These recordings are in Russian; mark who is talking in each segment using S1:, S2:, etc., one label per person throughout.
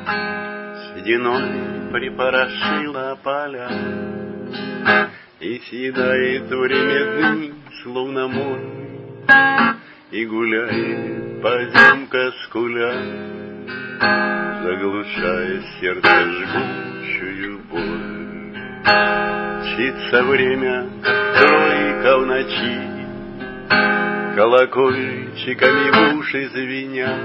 S1: Сединой припорошила поля и съедает время дни, словно море, и гуляет поземка скуля, заглушая сердце жгучую боль. Мчится время, как тройка в ночи, колокольчиками в уши звеня.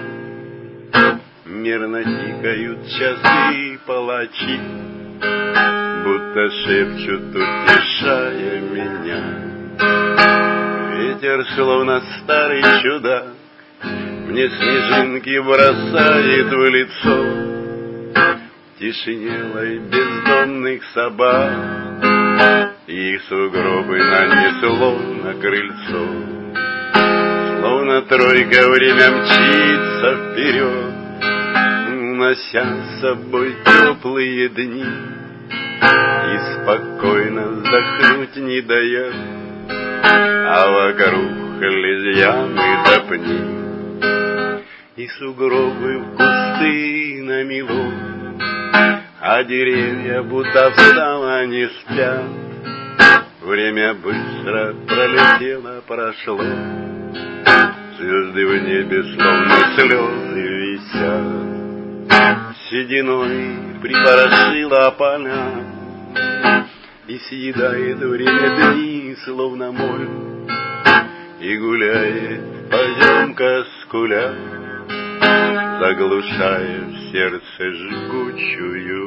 S1: Мерно тикают часы палачи, будто шепчут, утешая меня. Ветер, словно старый чудак, мне снежинки бросает в лицо. В тишине лай бездомных собак, их сугробы нанесло на крыльцо. Словно тройка время мчится вперед, унося с собой теплые дни, и спокойно вздохнуть не дает, а вокруг лишь ямы да пни, и сугробы в кусты намело, а деревья будто встала не спят. Время быстро пролетело, прошло, звезды в небе словно слезы висят. Сединой припорошила поля и съедает время дни, словно моль, и гуляет поземка скуля, заглушая в сердце жгучую